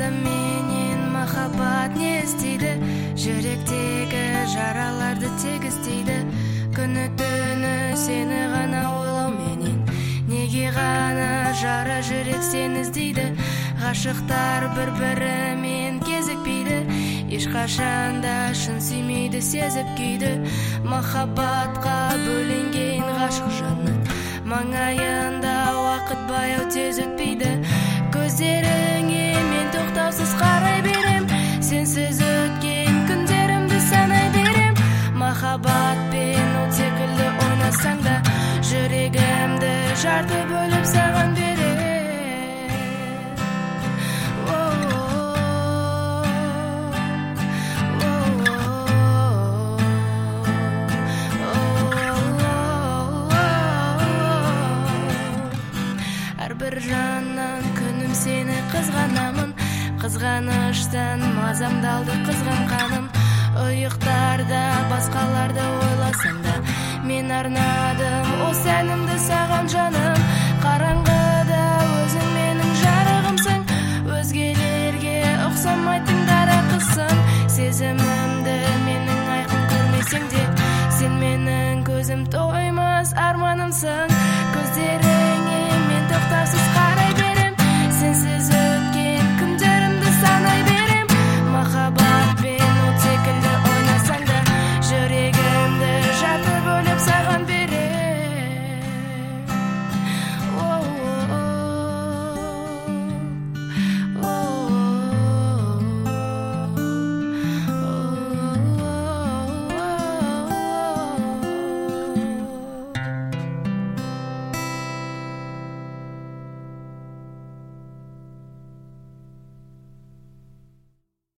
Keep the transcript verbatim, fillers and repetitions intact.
адам менен махаббат не істейді, жүректегі жараларды тегістейді. Күні түні сені ғана ойлау менен, неге ғана жара жүрек сені іздейді. Ғашықтар бір-бірімен кезікпейді, ешқашанда шын сүймейді, сезіп күйді. Махаббатқа бөленген ғашық жанның маңайында уақыт баяу тез өтпейді. Көздеріңе мен тоқтаусыз қарай берем, сенсіз өткен күндерімді санай берем. Махаббатпен от секілді ойнасаң да, жүрегімді жарты бөліп саған берем. Әрбір жаннан күнім сені қызғанамын, қызғаныштан мазамдалды қызғанғаным. Ұйықтарда басқаларды ойласам да, мен арнадым осы әнімді саған жаным. Қараңғыда өзің менің жарығымсың, өзгелерге ұқсамайтын дара қызсың. Сезімімді менің айқын көрмесең де, сен менің көзім тоймас арманымсың.